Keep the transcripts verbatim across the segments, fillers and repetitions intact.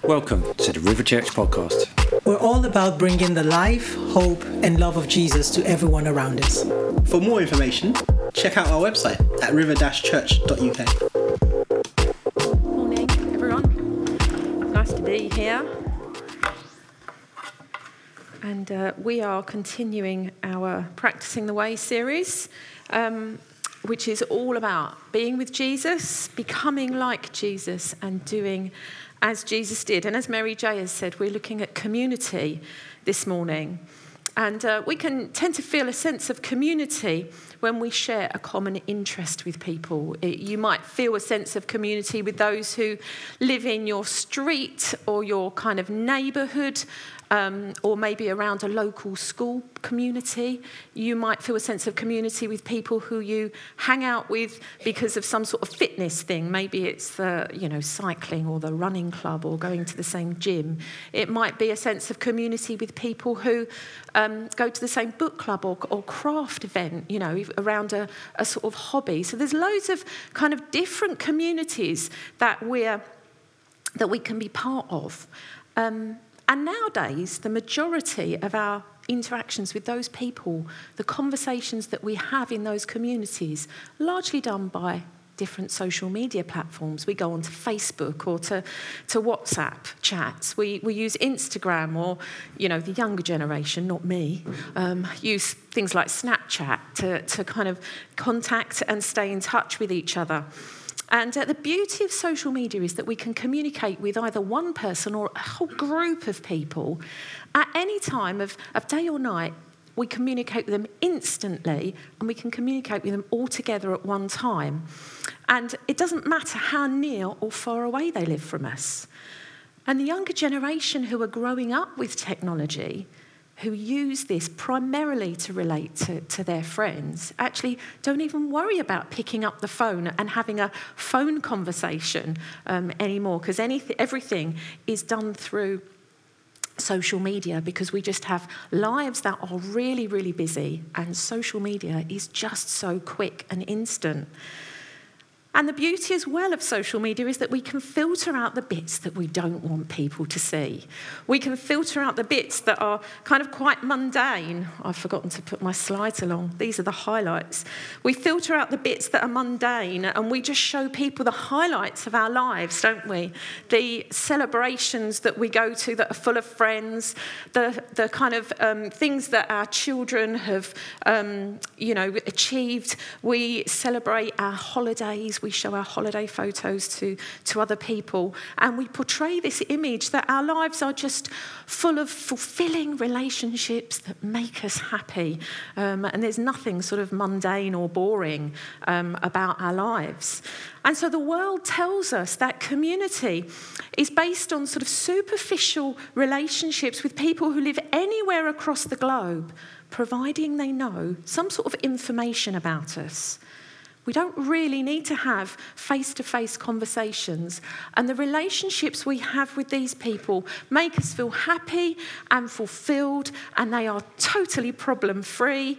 Welcome to the River Church podcast. We're all about bringing the life, hope, and love of Jesus to everyone around us. For more information, check out our website at river dash church dot u k. Morning, everyone. Nice to be here. And uh, we are continuing our Practicing the Way series, um, which is all about being with Jesus, becoming like Jesus, and doing as Jesus did. And as Mary J has said, we're looking at community this morning. And uh, we can tend to feel a sense of community when we share a common interest with people. It, you might feel a sense of community with those who live in your street or your kind of neighbourhood, um, or maybe around a local school community. You might feel a sense of community with people who you hang out with because of some sort of fitness thing. Maybe it's the, you know, cycling or the running club or going to the same gym. It might be a sense of community with people who um, go to the same book club or, or craft event, you know, around a, a sort of hobby. So there's loads of kind of different communities that we're that we can be part of. Um, and nowadays, the majority of our interactions with those people, the conversations that we have in those communities, largely done by different social media platforms. We go onto Facebook or to, to WhatsApp chats. We we use Instagram, or, you know, the younger generation, not me, um, use things like Snapchat to, to kind of contact and stay in touch with each other. And uh, the beauty of social media is that we can communicate with either one person or a whole group of people at any time of, of day or night. We communicate with them instantly, and we can communicate with them all together at one time. And it doesn't matter how near or far away they live from us. And the younger generation who are growing up with technology, who use this primarily to relate to, to their friends, actually don't even worry about picking up the phone and having a phone conversation um, anymore, because anything, everything is done through social media, because we just have lives that are really, really busy, and social media is just so quick and instant. And the beauty as well of social media is that we can filter out the bits that we don't want people to see. We can filter out the bits that are kind of quite mundane. I've forgotten to put my slides along. These are the highlights. We filter out the bits that are mundane, and we just show people the highlights of our lives, don't we? The celebrations that we go to that are full of friends, the, the kind of um, things that our children have, um, you know, achieved. We celebrate our holidays. We show our holiday photos to, to other people, and we portray this image that our lives are just full of fulfilling relationships that make us happy. Um, and there's nothing sort of mundane or boring um, about our lives. And so the world tells us that community is based on sort of superficial relationships with people who live anywhere across the globe, providing they know some sort of information about us. We don't really need to have face-to-face conversations. And the relationships we have with these people make us feel happy and fulfilled, and they are totally problem-free.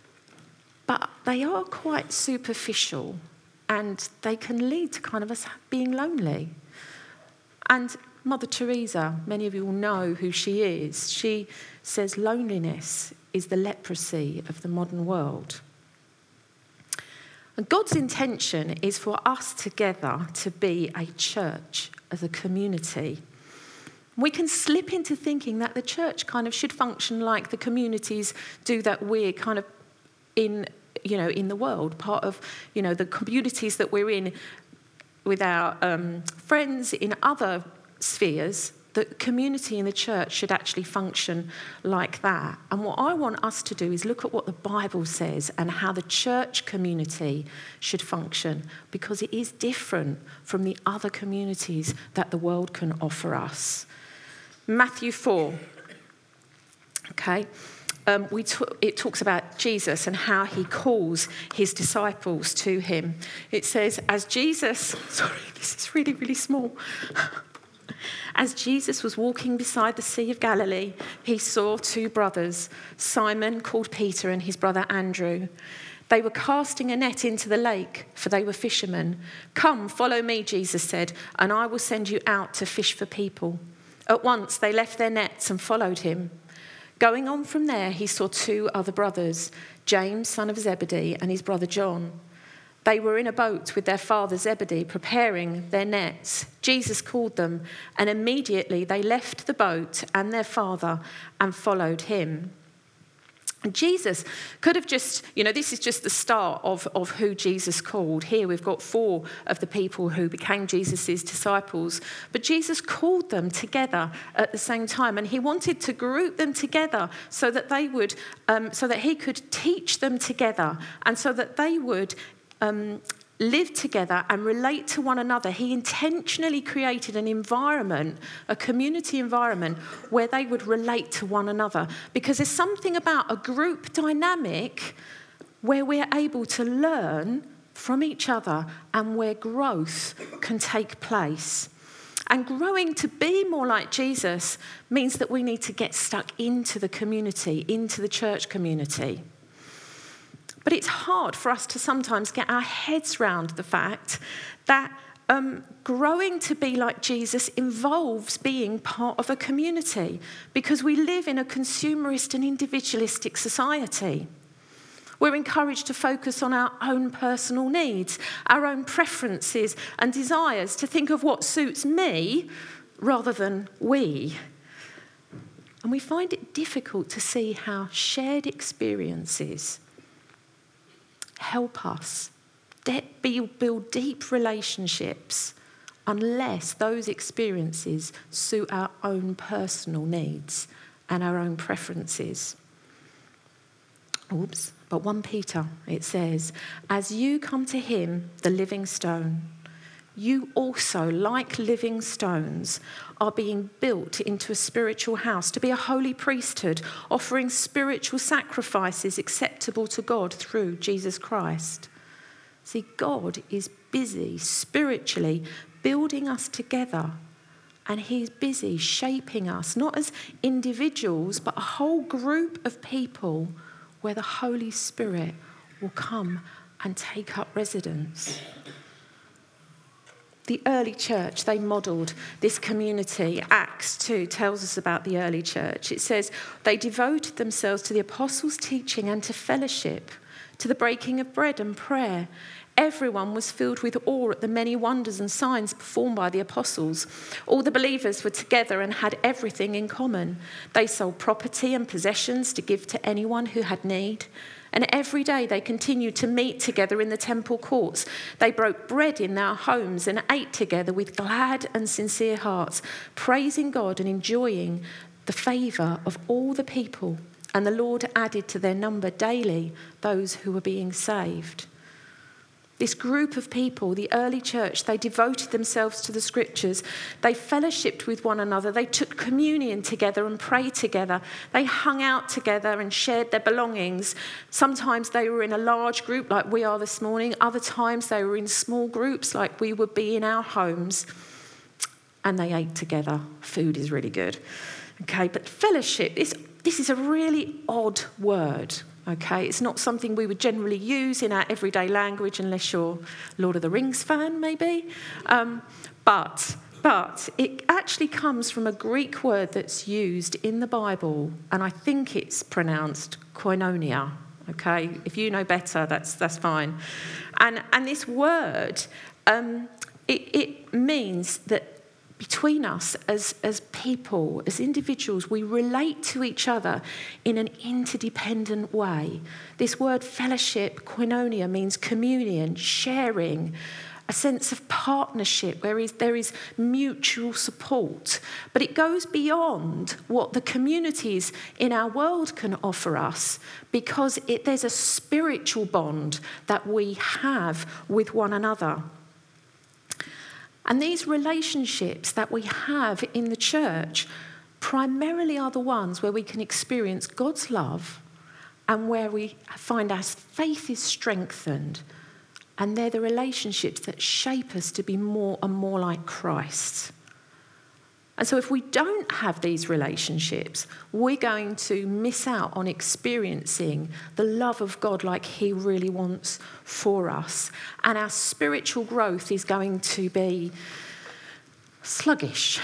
But they are quite superficial, and they can lead to kind of us being lonely. And Mother Teresa, many of you will know who she is. She says loneliness is the leprosy of the modern world. And God's intention is for us together to be a church as a community. We can slip into thinking that the church kind of should function like the communities do that we're kind of in, you know, in the world, part of, you know, the communities that we're in with our um, friends in other spheres. The community in the church should actually function like that. And what I want us to do is look at what the Bible says and how the church community should function, because it is different from the other communities that the world can offer us. Matthew four, okay, um, we t- it talks about Jesus and how he calls his disciples to him. It says, as Jesus, sorry, this is really, really small. As Jesus was walking beside the Sea of Galilee, he saw two brothers, Simon, called Peter, and his brother Andrew. They were casting a net into the lake, for they were fishermen. "Come, follow me," Jesus said, "and I will send you out to fish for people." At once they left their nets and followed him. Going on from there, he saw two other brothers, James, son of Zebedee, and his brother John. They were in a boat with their father Zebedee, preparing their nets. Jesus called them, and immediately they left the boat and their father and followed him. And Jesus could have just, you know, this is just the start of, of who Jesus called. Here we've got four of the people who became Jesus' disciples. But Jesus called them together at the same time. And he wanted to group them together so that they would, um, so that he could teach them together and so that they would um, live together and relate to one another. He intentionally created an environment, a community environment, where they would relate to one another. Because there's something about a group dynamic where we're able to learn from each other and where growth can take place. And growing to be more like Jesus means that we need to get stuck into the community, into the church community. But it's hard for us to sometimes get our heads round the fact that um, growing to be like Jesus involves being part of a community, because we live in a consumerist and individualistic society. We're encouraged to focus on our own personal needs, our own preferences and desires, to think of what suits me rather than we. And we find it difficult to see how shared experiences help us build deep relationships unless those experiences suit our own personal needs and our own preferences. Oops. But First Peter, it says, "As you come to him, the living stone, you also, like living stones, are being built into a spiritual house to be a holy priesthood, offering spiritual sacrifices acceptable to God through Jesus Christ." See, God is busy spiritually building us together, and he's busy shaping us, not as individuals, but a whole group of people where the Holy Spirit will come and take up residence. The early church, they modelled this community. Acts two tells us about the early church. It says, they devoted themselves to the apostles' teaching and to fellowship, to the breaking of bread and prayer. Everyone was filled with awe at the many wonders and signs performed by the apostles. All the believers were together and had everything in common. They sold property and possessions to give to anyone who had need. And every day they continued to meet together in the temple courts. They broke bread in their homes and ate together with glad and sincere hearts, praising God and enjoying the favour of all the people. And the Lord added to their number daily those who were being saved. This group of people, the early church, they devoted themselves to the scriptures. They fellowshipped with one another. They took communion together and prayed together. They hung out together and shared their belongings. Sometimes they were in a large group like we are this morning. Other times they were in small groups like we would be in our homes. And they ate together. Food is really good. Okay, but fellowship, this, this is a really odd word. Okay, it's not something we would generally use in our everyday language unless you're Lord of the Rings fan, maybe. Um, but, but it actually comes from a Greek word that's used in the Bible, and I think it's pronounced koinonia. Okay, if you know better, that's that's fine. And and this word, um, it, it means that between us as, as people, as individuals, we relate to each other in an interdependent way. This word fellowship, koinonia, means communion, sharing, a sense of partnership where is, there is mutual support. But it goes beyond what the communities in our world can offer us, because it, there's a spiritual bond that we have with one another. And these relationships that we have in the church primarily are the ones where we can experience God's love and where we find our faith is strengthened. And they're the relationships that shape us to be more and more like Christ. And so if we don't have these relationships, we're going to miss out on experiencing the love of God like he really wants for us. And our spiritual growth is going to be sluggish.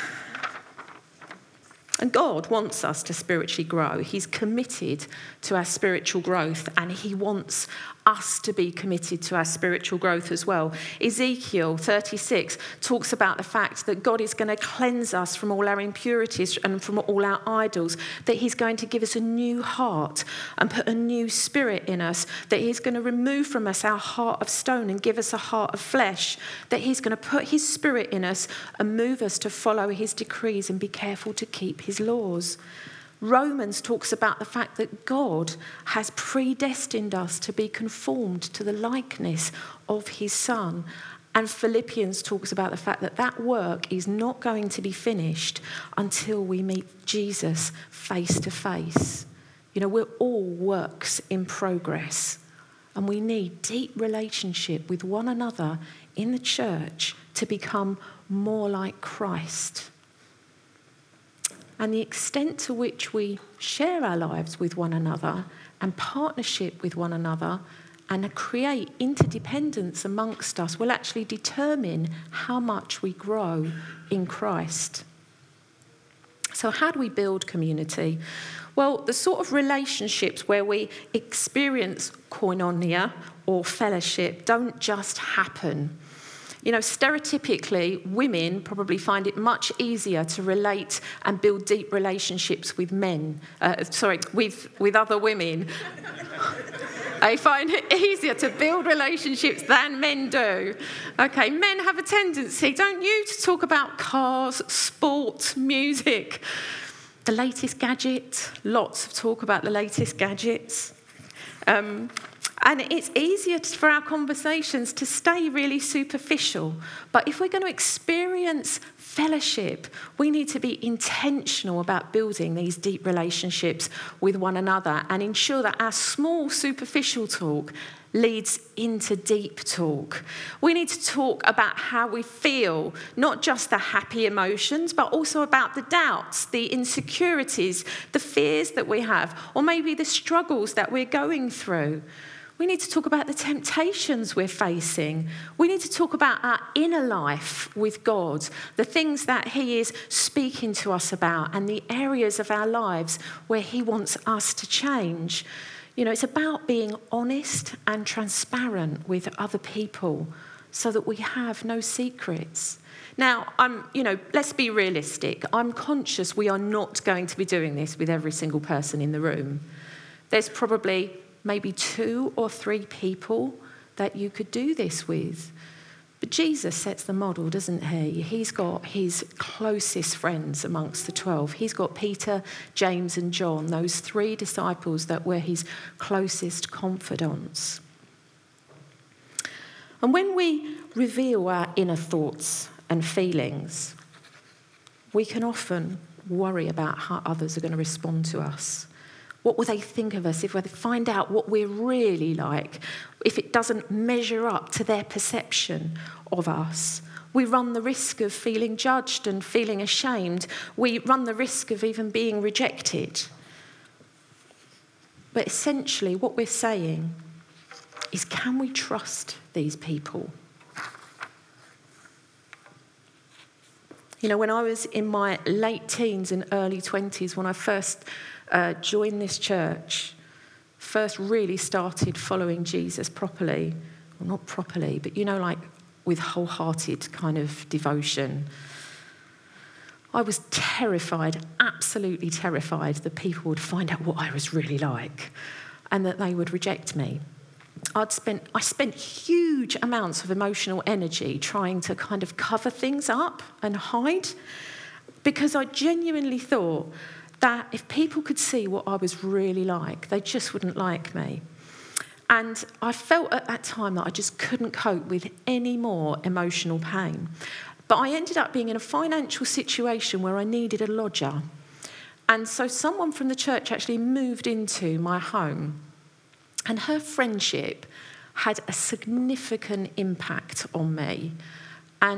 And God wants us to spiritually grow. He's committed to our spiritual growth, and he wants us to be committed to our spiritual growth as well. Ezekiel thirty-six talks about the fact that God is going to cleanse us from all our impurities and from all our idols, that he's going to give us a new heart and put a new spirit in us, that he's going to remove from us our heart of stone and give us a heart of flesh, that he's going to put his spirit in us and move us to follow his decrees and be careful to keep his laws. Romans talks about the fact that God has predestined us to be conformed to the likeness of his Son. And Philippians talks about the fact that that work is not going to be finished until we meet Jesus face to face. You know, we're all works in progress, and we need deep relationship with one another in the church to become more like Christ. And the extent to which we share our lives with one another and partnership with one another and create interdependence amongst us will actually determine how much we grow in Christ. So how do we build community? Well, the sort of relationships where we experience koinonia or fellowship don't just happen. You know, stereotypically, women probably find it much easier to relate and build deep relationships with men, uh, sorry, with, with other women. They find it easier to build relationships than men do. Okay, men have a tendency, don't you, to talk about cars, sport, music, the latest gadget. Lots of talk about the latest gadgets. Um, And it's easier for our conversations to stay really superficial. But if we're going to experience fellowship, we need to be intentional about building these deep relationships with one another and ensure that our small superficial talk leads into deep talk. We need to talk about how we feel, not just the happy emotions, but also about the doubts, the insecurities, the fears that we have, or maybe the struggles that we're going through. We need to talk about the temptations we're facing. We need to talk about our inner life with God, the things that he is speaking to us about, and the areas of our lives where he wants us to change. You know, it's about being honest and transparent with other people so that we have no secrets. Now, I'm, you know, let's be realistic. I'm conscious we are not going to be doing this with every single person in the room. There's probably maybe two or three people that you could do this with. But Jesus sets the model, doesn't he? He's got his closest friends amongst the twelve. He's got Peter, James and John, those three disciples that were his closest confidants. And when we reveal our inner thoughts and feelings, we can often worry about how others are going to respond to us. What will they think of us if they find out what we're really like, if it doesn't measure up to their perception of us? We run the risk of feeling judged and feeling ashamed. We run the risk of even being rejected. But essentially what we're saying is, can we trust these people? You know, when I was in my late teens and early twenties, when I first uh, joined this church, first really started following Jesus properly, well, not properly, but, you know, like with wholehearted kind of devotion, I was terrified, absolutely terrified that people would find out what I was really like and that they would reject me. I'd spent, I spent huge amounts of emotional energy trying to kind of cover things up and hide, because I genuinely thought that if people could see what I was really like, they just wouldn't like me. And I felt at that time that I just couldn't cope with any more emotional pain. But I ended up being in a financial situation where I needed a lodger. And so someone from the church actually moved into my home. And her friendship had a significant impact on me. And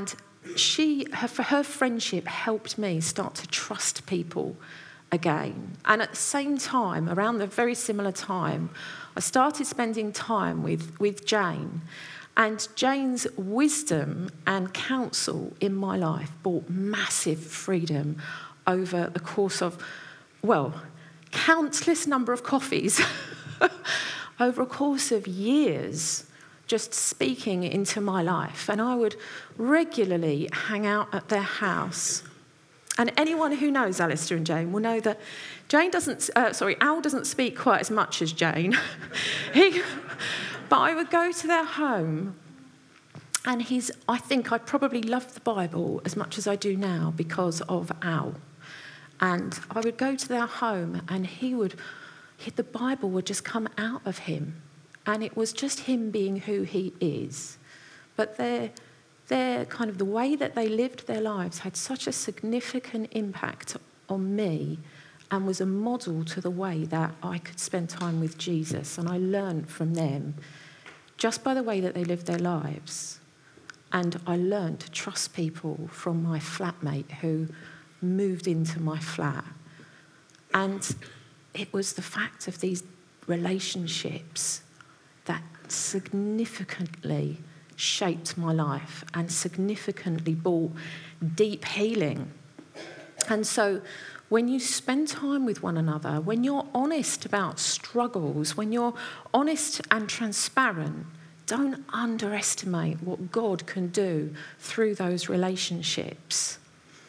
she, her, her friendship helped me start to trust people again. And at the same time, around the very similar time, I started spending time with, with Jane. And Jane's wisdom and counsel in my life brought massive freedom over the course of, well, countless number of coffees over a course of years, just speaking into my life. And I would regularly hang out at their house. And anyone who knows Alistair and Jane will know that Jane doesn't, uh, sorry, Al doesn't speak quite as much as Jane. he, but I would go to their home, and he's, I think I probably loved the Bible as much as I do now because of Al. And I would go to their home, and he would, he, the Bible would just come out of him. And it was just him being who he is. But their, their kind of the way that they lived their lives had such a significant impact on me, and was a model to the way that I could spend time with Jesus. And I learned from them just by the way that they lived their lives. And I learned to trust people from my flatmate who moved into my flat. And it was the fact of these relationships that significantly shaped my life and significantly brought deep healing. And so when you spend time with one another, when you're honest about struggles, when you're honest and transparent, don't underestimate what God can do through those relationships.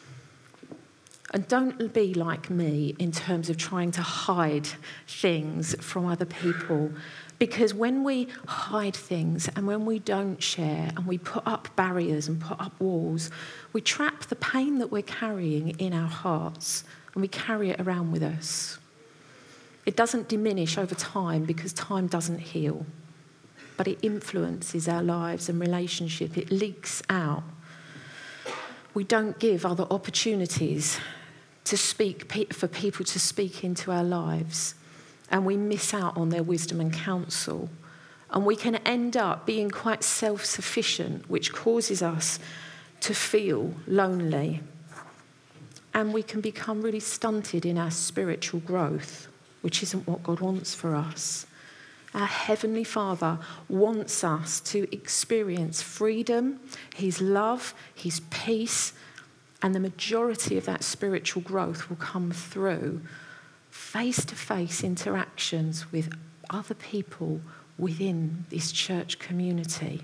And don't be like me in terms of trying to hide things from other people. Because when we hide things and when we don't share and we put up barriers and put up walls, we trap the pain that we're carrying in our hearts and we carry it around with us. It doesn't diminish over time because time doesn't heal, but it influences our lives and relationship. It leaks out. We don't give other opportunities to speak, for people to speak into our lives, and we miss out on their wisdom and counsel, and we can end up being quite self-sufficient, which causes us to feel lonely, and we can become really stunted in our spiritual growth, which isn't what God wants for us. Our Heavenly Father wants us to experience freedom, His love, His peace, and the majority of that spiritual growth will come through face-to-face interactions with other people within this church community.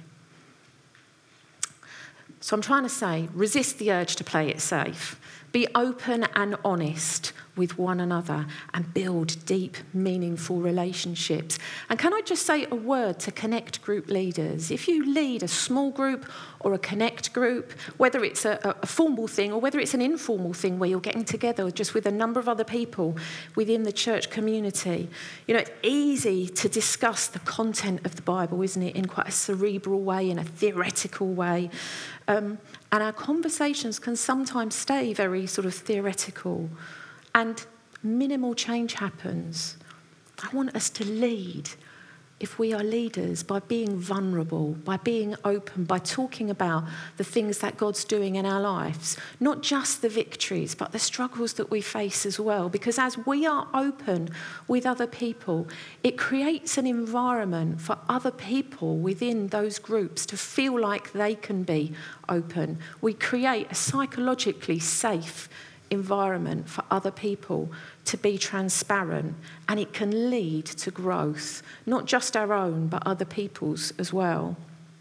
So I'm trying to say, resist the urge to play it safe. Be open and honest with one another and build deep, meaningful relationships. And can I just say a word to Connect group leaders? If you lead a small group or a Connect group, whether it's a, a formal thing or whether it's an informal thing where you're getting together just with a number of other people within the church community, you know, it's easy to discuss the content of the Bible, isn't it, in quite a cerebral way, in a theoretical way. Um, and our conversations can sometimes stay very sort of theoretical, and minimal change happens. I want us to lead, if we are leaders, by being vulnerable, by being open, by talking about the things that God's doing in our lives. Not just the victories, but the struggles that we face as well. Because as we are open with other people, it creates an environment for other people within those groups to feel like they can be open. We create a psychologically safe environment for other people to be transparent, and it can lead to growth, not just our own, but other people's as well.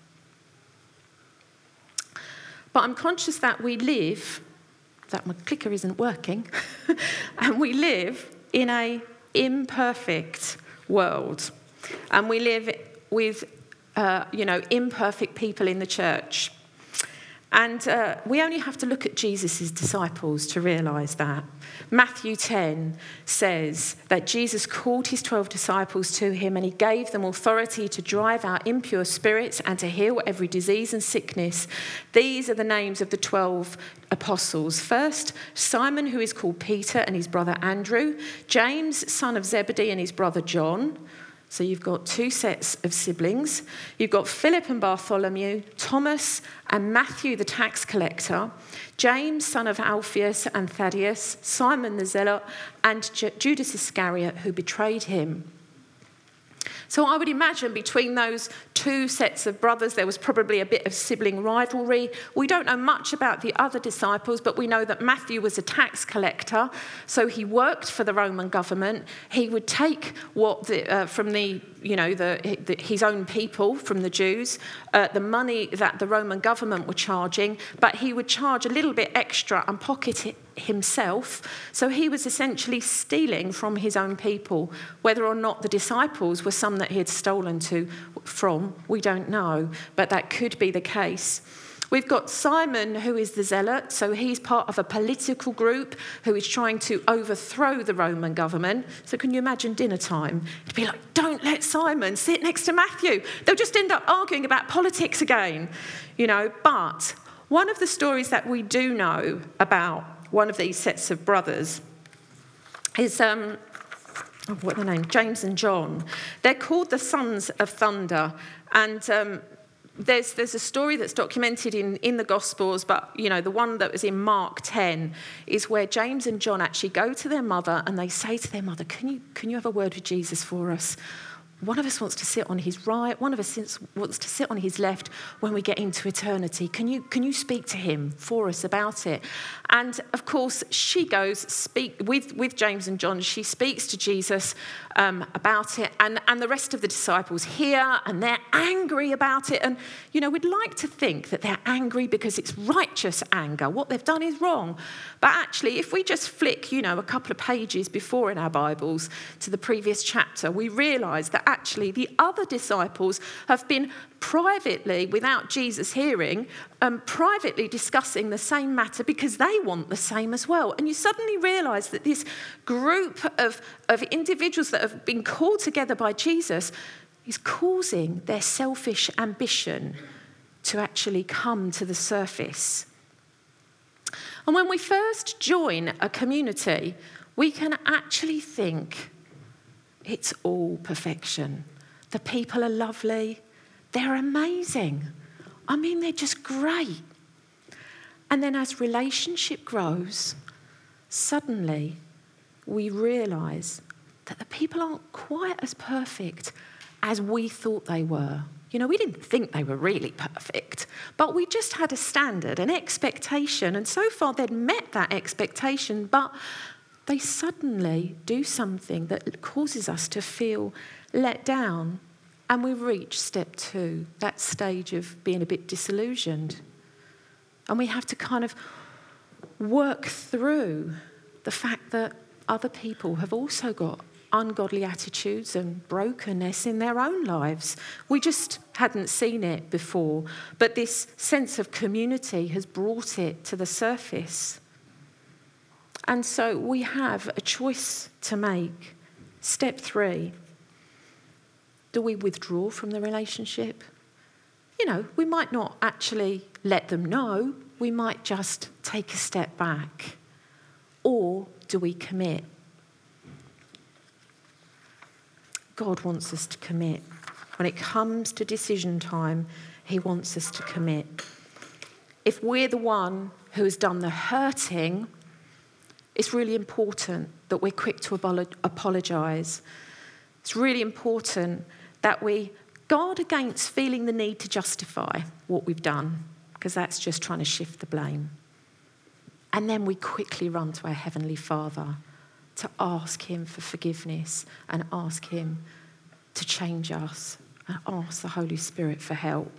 But I'm conscious that we live, that my clicker isn't working, and we live in an imperfect world, and we live with, uh, you know, imperfect people in the church. And uh, we only have to look at Jesus' disciples to realise that. Matthew ten says that Jesus called his twelve disciples to him, and he gave them authority to drive out impure spirits and to heal every disease and sickness. These are the names of the twelve apostles. First, Simon, who is called Peter, and his brother Andrew. James, son of Zebedee, and his brother John. So you've got two sets of siblings. You've got Philip and Bartholomew, Thomas and Matthew the tax collector, James son of Alphaeus and Thaddeus, Simon the zealot, and J- Judas Iscariot who betrayed him. So I would imagine between those two sets of brothers, there was probably a bit of sibling rivalry. We don't know much about the other disciples, but we know that Matthew was a tax collector, so he worked for the Roman government. He would take what the, uh, from the, you know, the, the, his own people, from the Jews, uh, the money that the Roman government were charging, but he would charge a little bit extra and pocket it himself. So he was essentially stealing from his own people. Whether or not the disciples were some that he had stolen to from, we don't know, but that could be the case. We've got Simon, who is the zealot, so he's part of a political group who is trying to overthrow the Roman government. So can you imagine dinner time? It'd be like, don't let Simon sit next to Matthew. They'll just end up arguing about politics again, you know. But one of the stories that we do know about one of these sets of brothers is, um, oh, what are their name? James and John. They're called the Sons of Thunder, and um, there's there's a story that's documented in, in the Gospels, but you know the one that was in Mark ten is where James and John actually go to their mother and they say to their mother, "Can you can you have a word with Jesus for us? One of us wants to sit on his right, one of us wants to sit on his left when we get into eternity. Can you can you speak to him for us about it?" And of course, she goes speak with, with James and John. She speaks to Jesus um, about it, and, and the rest of the disciples hear, and they're angry about it. And you know, we'd like to think that they're angry because it's righteous anger. What they've done is wrong. But actually, if we just flick, you know, a couple of pages before in our Bibles to the previous chapter, we realise that actually the other disciples have been privately, without Jesus hearing, um, privately discussing the same matter because they want the same as well. And you suddenly realise that this group of, of individuals that have been called together by Jesus is causing their selfish ambition to actually come to the surface. And when we first join a community, we can actually think it's all perfection. The people are lovely. They're amazing. I mean, they're just great. And then as relationship grows, suddenly we realise that the people aren't quite as perfect as we thought they were. You know, we didn't think they were really perfect, but we just had a standard, an expectation, and so far they'd met that expectation, but they suddenly do something that causes us to feel let down. And we reach step two, that stage of being a bit disillusioned. And we have to kind of work through the fact that other people have also got ungodly attitudes and brokenness in their own lives. We just hadn't seen it before, but this sense of community has brought it to the surface. And so we have a choice to make. Step three. Do we withdraw from the relationship? You know, we might not actually let them know. We might just take a step back. Or do we commit? God wants us to commit. When it comes to decision time, he wants us to commit. If we're the one who has done the hurting, it's really important that we're quick to apologise. It's really important that we guard against feeling the need to justify what we've done, because that's just trying to shift the blame. And then we quickly run to our Heavenly Father to ask him for forgiveness and ask him to change us and ask the Holy Spirit for help.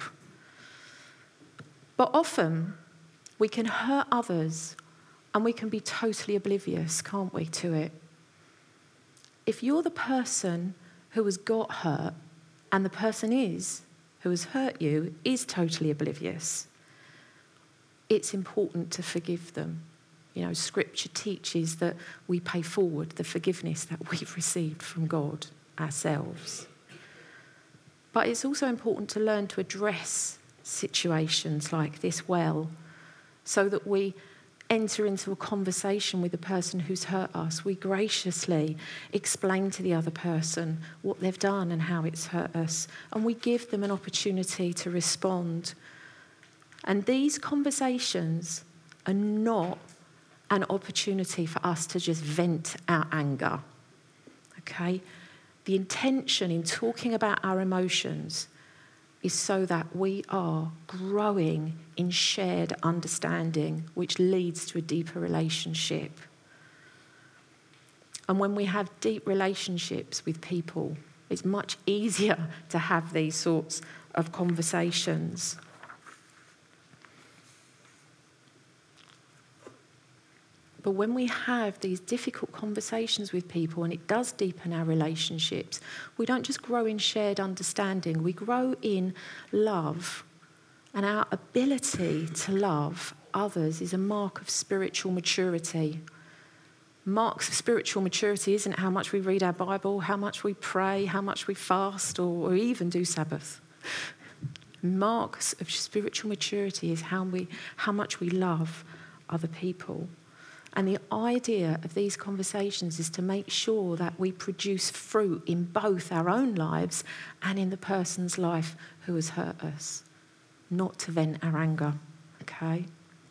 But often we can hurt others and we can be totally oblivious, can't we, to it? If you're the person who has got hurt and the person is who has hurt you is totally oblivious, it's important to forgive them. You know, Scripture teaches that we pay forward the forgiveness that we've received from God ourselves. But it's also important to learn to address situations like this well, so that we enter into a conversation with the person who's hurt us. We graciously explain to the other person what they've done and how it's hurt us, and we give them an opportunity to respond. And these conversations are not an opportunity for us to just vent our anger, okay? The intention in talking about our emotions is so that we are growing in shared understanding, which leads to a deeper relationship. And when we have deep relationships with people, it's much easier to have these sorts of conversations. But when we have these difficult conversations with people, and it does deepen our relationships, we don't just grow in shared understanding, we grow in love. And our ability to love others is a mark of spiritual maturity. Marks of spiritual maturity isn't how much we read our Bible, how much we pray, how much we fast, or, or even do Sabbath. Marks of spiritual maturity is how we, how much we love other people. And the idea of these conversations is to make sure that we produce fruit in both our own lives and in the person's life who has hurt us, not to vent our anger, okay?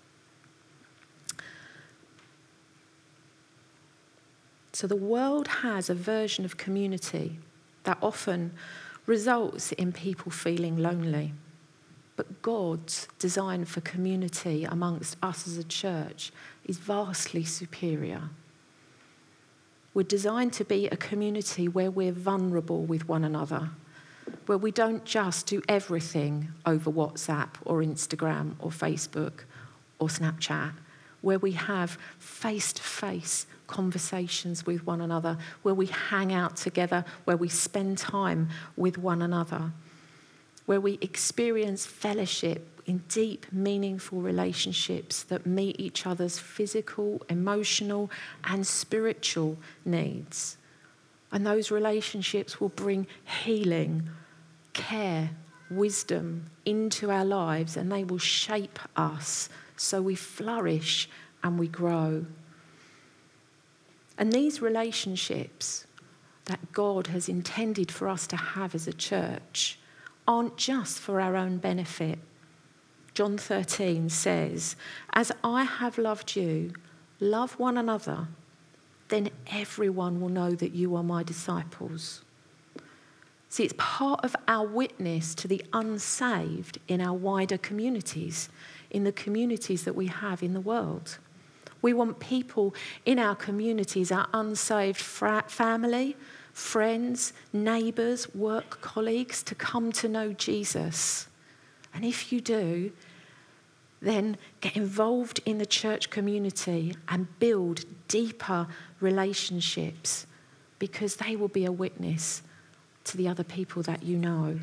So the world has a version of community that often results in people feeling lonely. But God's design for community amongst us as a church is vastly superior. We're designed to be a community where we're vulnerable with one another, where we don't just do everything over WhatsApp or Instagram or Facebook or Snapchat, where we have face-to-face conversations with one another, where we hang out together, where we spend time with one another, where we experience fellowship in deep, meaningful relationships that meet each other's physical, emotional, and spiritual needs. And those relationships will bring healing, care, wisdom into our lives, and they will shape us so we flourish and we grow. And these relationships that God has intended for us to have as a church aren't just for our own benefit. John thirteen says, "As I have loved you, love one another, then everyone will know that you are my disciples." See, it's part of our witness to the unsaved in our wider communities, in the communities that we have in the world. We want people in our communities, our unsaved fra- family, friends, neighbours, work colleagues, to come to know Jesus. And if you do, then get involved in the church community and build deeper relationships, because they will be a witness to the other people that you know.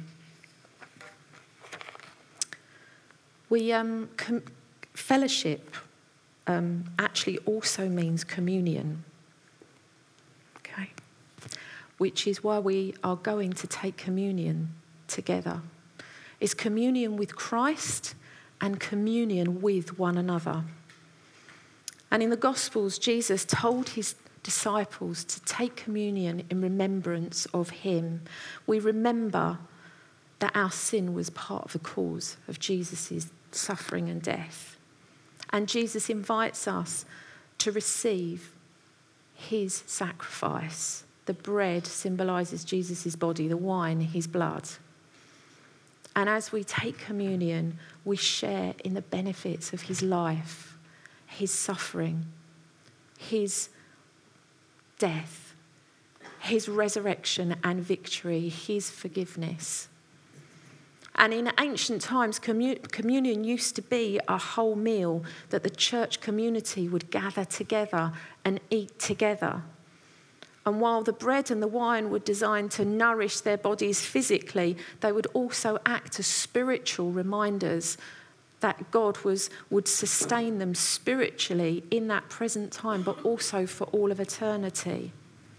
We um, com- fellowship um, actually also means communion. Okay. Which is why we are going to take communion together. It's communion with Christ and communion with one another. And in the Gospels, Jesus told his disciples to take communion in remembrance of him. We remember that our sin was part of the cause of Jesus' suffering and death. And Jesus invites us to receive his sacrifice. The bread symbolises Jesus' body, the wine, his blood. And as we take communion, we share in the benefits of his life, his suffering, his death, his resurrection and victory, his forgiveness. And in ancient times, commun- communion used to be a whole meal that the church community would gather together and eat together. And while the bread and the wine were designed to nourish their bodies physically, they would also act as spiritual reminders that God was, would sustain them spiritually in that present time, but also for all of eternity.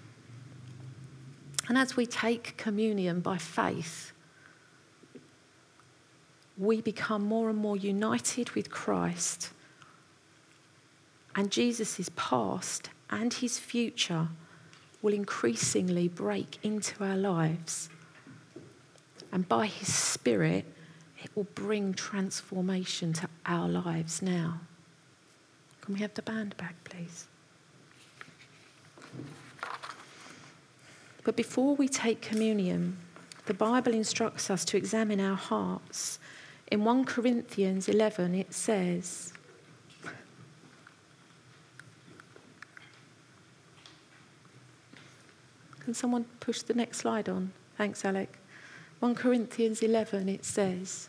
And as we take communion by faith, we become more and more united with Christ, And Jesus' past and his future will increasingly break into our lives. And by his Spirit, it will bring transformation to our lives now. Can we have the band back, please? But before we take communion, the Bible instructs us to examine our hearts. In First Corinthians eleven, it says, can someone push the next slide on? Thanks, Alec. First Corinthians eleven, it says,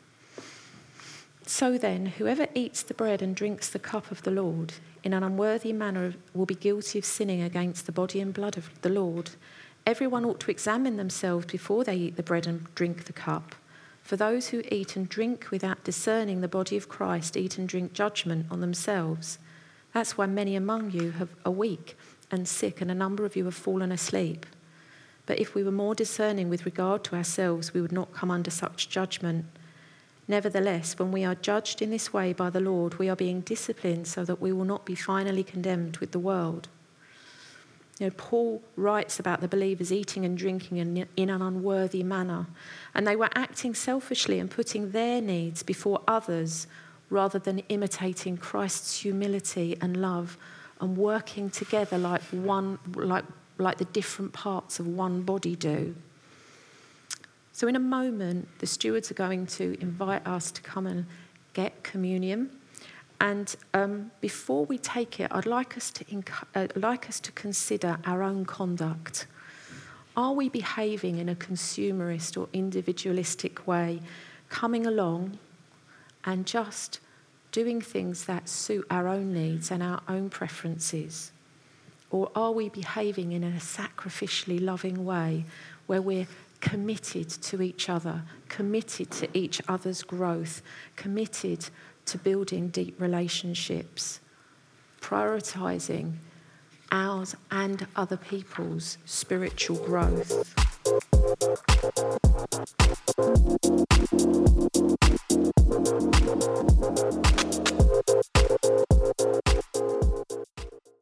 so then, whoever eats the bread and drinks the cup of the Lord in an unworthy manner will be guilty of sinning against the body and blood of the Lord. Everyone ought to examine themselves before they eat the bread and drink the cup. For those who eat and drink without discerning the body of Christ eat and drink judgment on themselves. That's why many among you have, are weak and sick, and a number of you have fallen asleep. But if we were more discerning with regard to ourselves, we would not come under such judgment. Nevertheless, when we are judged in this way by the Lord, we are being disciplined so that we will not be finally condemned with the world. You know, Paul writes about the believers eating and drinking in, in an unworthy manner, and they were acting selfishly and putting their needs before others rather than imitating Christ's humility and love and working together like one, like, like the different parts of one body do. So in a moment, the stewards are going to invite us to come and get communion. And um, before we take it, I'd like us to inc- uh, like us to consider our own conduct. Are we behaving in a consumerist or individualistic way, coming along and just doing things that suit our own needs and our own preferences? Or are we behaving in a sacrificially loving way where we're committed to each other, committed to each other's growth, committed to building deep relationships, prioritising ours and other people's spiritual growth?